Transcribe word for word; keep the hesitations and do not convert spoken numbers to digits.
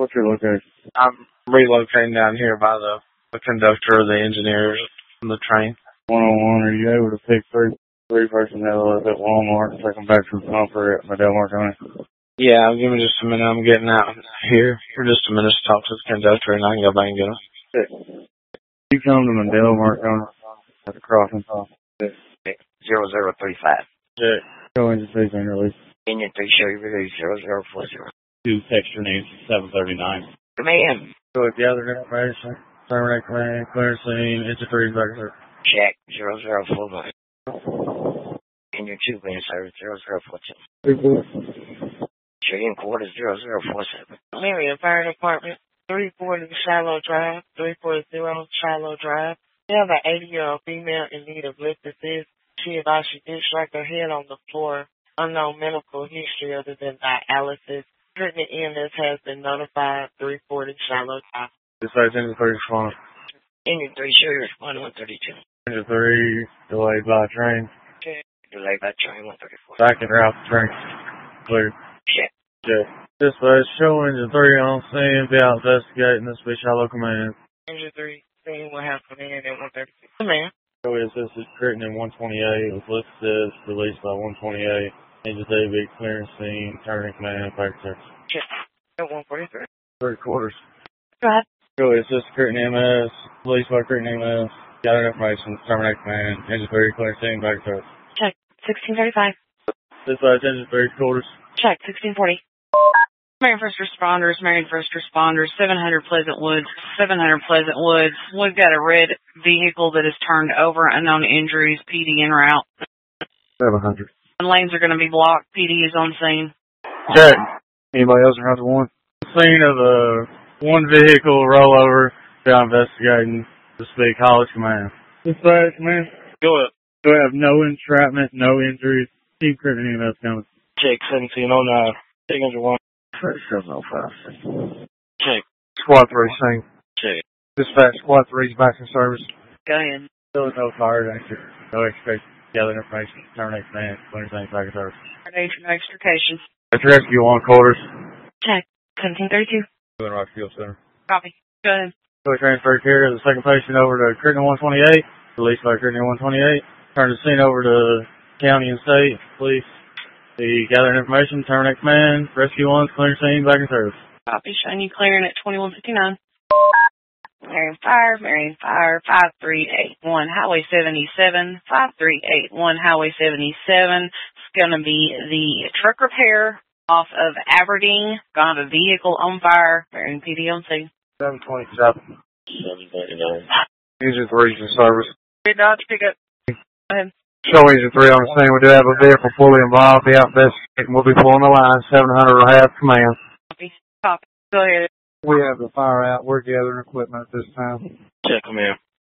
What's your location? I'm relocating down here by the, the conductor or the engineers on the train. One-on-one, are you able to pick three three personnel up at Walmart and take them back to the comfort at Delmar County? Yeah, give me just a minute. I'm getting out here for just a minute to talk to the conductor, and I can go back and get them. You come to Mandela Mark County at the crossing. Zero zero three five. Check. Go into station release. Union three show you release zero zero four zero. Two texture names seven thirty nine. Command. So if gathered information, terminate command, clear scene, enter three back there. Check zero zero four one. Union two band service zero zero four two. Shooting quarters zero zero four seven. Marion Fire Department, three forty Shiloh Drive, three forty Shiloh Drive. We have an eighty-year-old female in need of lift assist. She advised she did strike her head on the floor. Unknown medical history other than dialysis. Treatment E M S has been notified. three forty Shiloh Drive. Dispatch engine three respond. Engine three show you respond one thirty-two. Engine three delayed by train. Check. Delayed by train one thirty-four. Back and route the train. Clear. Check. Check. Dispatch show engine three on scene. Be out investigating this be Shiloh command. Engine three, scene will have command at one thirty-six. Command. Go assist is written in one twenty-eight. With lift assist released by one twenty-eight. Engine three be clearing scene. Turning command. Back to Check. At one forty-three. three quarters. Go ahead. Go assist Curtin M S. Released by Curtin M S. Got information. Terminate command. Engine three clearing scene. Back to Check. sixteen thirty-five. Dispatch engine three quarters. Check. sixteen forty. Marion First Responders, Marion First Responders, seven hundred Pleasant Woods, seven hundred Pleasant Woods. We've got a red vehicle that is turned over, unknown injuries, P D en route. seven hundred. And lanes are going to be blocked. P D is on scene. Check. Anybody else around the one? Scene of the one vehicle rollover. Down investigating the Speak College Command. Dispatch command. Go ahead. We have no entrapment, no injuries. Keep Curtin M S coming. Check seventeen oh nine. Check engine one. seven oh five. Check. Squad three scene. Check. Dispatch squad three's back in service. Go ahead. Still no fire danger. No expectation. Gather information. Terminate command. Clear things back in service. Danger, no extrication. Let's rescue one quarters. Check. seventeen thirty-two. Doing Rock Field Center. Copy. Go ahead. So we transfer care of the second patient over to Curtin one twenty-eight. Released by Curtin one twenty-eight. Turn the scene over to county and state police. The gathering information, terminate command, rescue one, clear scene, back in service. Copy. Showing you clearing at twenty-one fifty-nine. Marion Fire, Marion Fire, five three eight one, Highway seventy-seven, five three eight one, Highway seventy-seven. It's going to be the truck repair off of Aberdeen. Got a vehicle on fire. Marion P D on scene. seven twenty-seven. seven thirty-nine. Engine three's in service. Good Dodge pickup. Go ahead. Show engine three on the scene. We do have a vehicle fully involved. The investigating. We'll be pulling the line. seven hundred will have command. Copy. Copy. Go ahead. We have the fire out. We're gathering equipment at this time. Check command.